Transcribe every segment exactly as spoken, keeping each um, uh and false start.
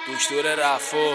دکتر رفو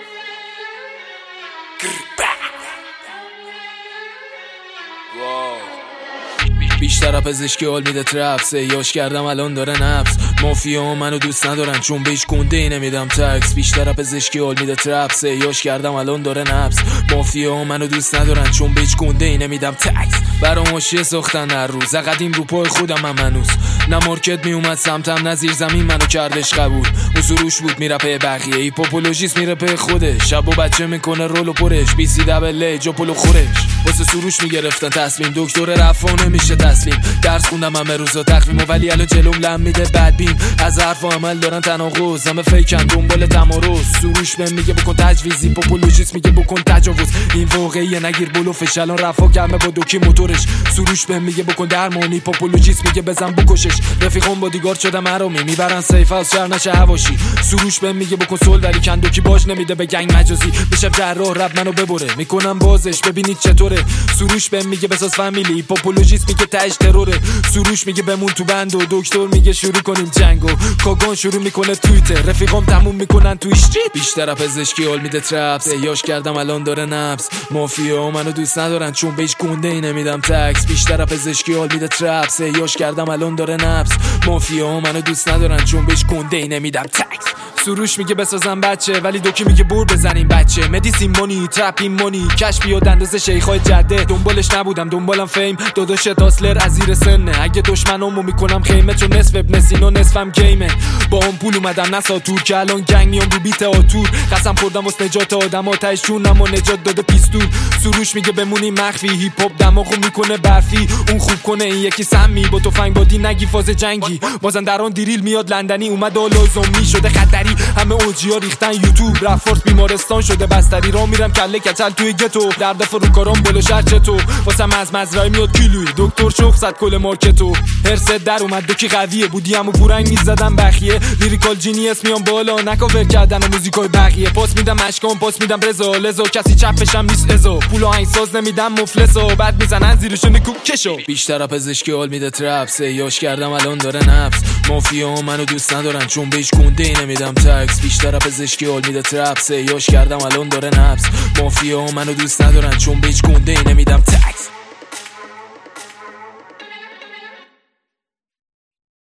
بیشتر از پزشکی حال میده ترپس یاش کردم الان داره نفس مافیا منو دوست ندارن چون بهش گنده نمیدم تکس. بیشتر از پزشکی حال میده ترپس یاش کردم الان داره نفس مافیا منو دوست ندارن چون بهش گنده نمیدم تکس. برام ماشیه ساختن هر روز قدیم رو پای خودم هم منوس نه مارکت میومد سمتم نه زیر زمین منو کردش قبول. اون سروش بود میره پی بقیه ای پاپولوژیست میره پی خودش شب و بچه میکنه رول و پرش بی سی دبل ای جاپولو خورش واسه سروش میگرفتن تصمیم دکتر رفا نمیشه تسلیم. درس خوندم همه روزا تقویم و ولی الان جلوم لم میده بدبین از حرف و عمل دارن تناقض همه فیکن دنبال تمارض. سروش بهم میگه بکن تجویزی پاپولوژیست میگه بکن تجاوز این واقعیه نگیر بلوفش الان رفا گرمه با دوکی موتورش. سروش بهم میگه بکن درمانی پاپولوژیست میگه بزن بکشش رفیقم بادیگارد شدم حرامی میبرن سیف از شهر نشه هواشی. سروش بهم میگه بکن سول ولی کندوکی باش نمیده به گنگ مجازی بشه جراح رب منو ببره میکنم بازش ببینید چطوره. سروش بهم میگه بساز فامیلی پاپولوژیست میگه تاج تروره. سروش میگه بمون تو بند و دکتر میگه شروع کنیم جنگو کاگان شروع میکنه توییتر رفیقام تموم میکنن تو ایشتی. بیشتر از پزشکی حال میده ترپس یاش کردم الان داره نفس مافیا منو دوست ندارن چون بهش گنده ای نمیدم تکس. بیشتر از پزشکی حال میده ترپس یاش کردم الان داره نفس مافیا منو دوست ندارن چون بهش گنده ای نمیدم تکس. سروش میگه بسازم بچه ولی دوکی میگه بور بزنیم بچه مدیسین مونی ترپین مونی کش بیاد اندازه شیخای جده دنبالش نبودم دنبالم فیم داداش تاسلر از زیر سنه اگه دشمنامو میکنم خیمه چون نصف ابن سینا نصفم گیمه با هم پول اومدم نساتور که الان گنگ میام رو بیت آتور قسم خوردم واسه نجات آدم آتش چونم و نجات داده پیستول. سروش میگه بمونی مخفی هیپ هاپ دماغو میکنه برفی اون خوب کنه این یکی سمی با تفنگ بادی نگی فاز جنگی مازندران دیریل میاد لندنی اومد آلازمی شده خطری همه اوجیا ریختن یوتیوب رفورت بیمارستان شده بستری را میرم کله کچل توی گتو درد فروکارام بالا شهر چتو واسم از مزرعه میاد کیلویی دکتر شخ زد کل مارکتو هرست در اومد دوکی قویه بودی همو پورنگ میزدم بخیه لیریکال جینیس میام بالا نکاور کردن و موزیکای بقیه پاس میدم اشکام پاس میدم رضا لزا کسی چپشم نیست ازا پول و آهنگساز نمیدم مفلسا بعد میزنن زیرش نکوب کشو. بیشتر از پزشکی حال میده ترپس یاش کردم الان داره نفس مافیا منو دوست ندارن چون بهش گنده ای نمیدم تکس. بیشتر از پزشکی حال میده ترپس یاش کردم الان داره نفس مافیا منو دوست ندارن چون بهش گنده ای نمیدم تکس.